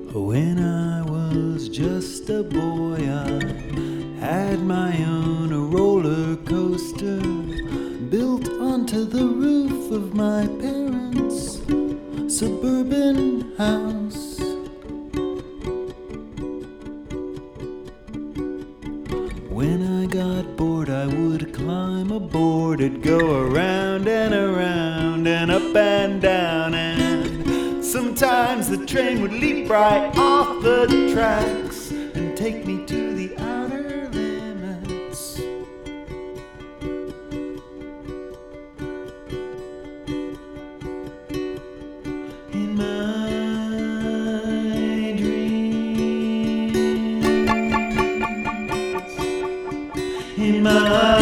When I was just a boy, I had my own roller coaster built onto the roof of my parents' suburban house. When I got bored, I would climb aboard. It'd go around and around and up and down, and sometimes the train would leap right off the tracks and take me to the outer limits. In my dreams, in my